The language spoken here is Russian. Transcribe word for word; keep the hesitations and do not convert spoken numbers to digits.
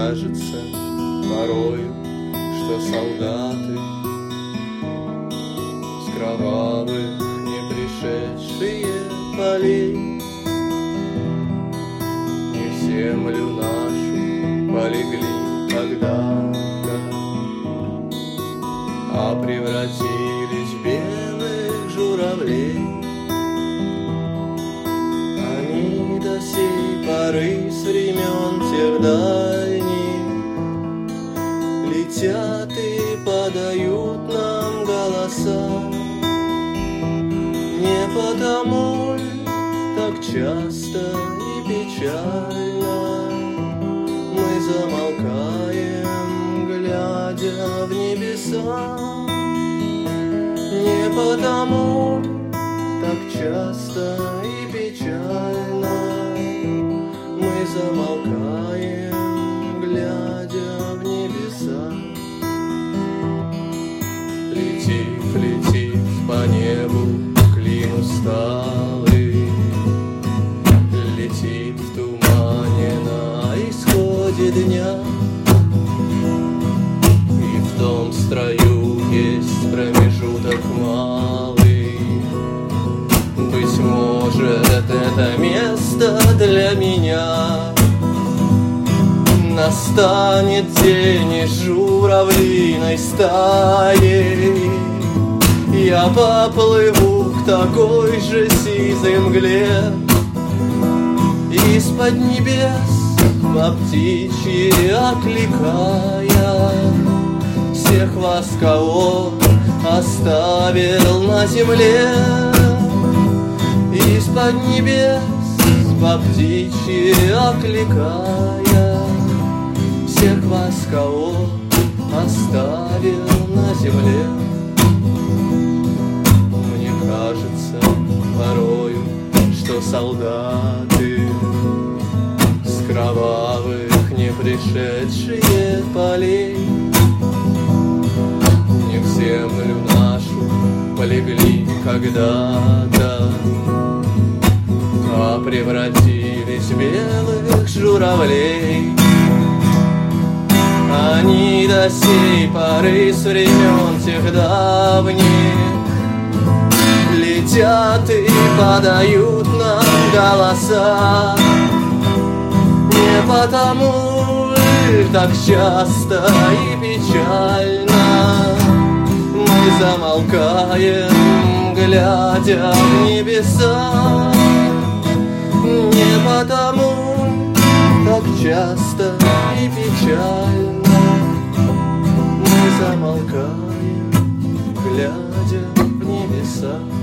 кажется порою, что солдаты с кровавых не пришедшие полей не в землю нашу полегли когда-то, а превратились в белых журавлей. Они до сей поры с времен тех дальних летят и подают нам голоса. Не потому ли так часто и печально мы замолкаем, глядя в небеса? Не потому ли так часто и печально мы замолкаем, глядя в небеса? Летит, летит по небу клин усталый, летит в тумане на исходе дня, и в том строю есть промежуток малый. Быть может, это место для меня. Настанет день, и журавлиной стаей я поплыву к такой же сизой мгле. Из-под небес по птичьи окликая всех вас, кого оставил на земле. Из-под небес по птичьи окликая всех вас, кого оставил на земле. Мне кажется порою, что солдаты с кровавых не пришедшие полей не в землю нашу полегли когда-то, а превратились в белых журавлей. Они до сей поры с времен тех давних летят и подают нам голоса. Не потому ли так часто и печально мы замолкаем, глядя в небеса? Не потому так часто и печально мы замолкаем, глядя в небеса.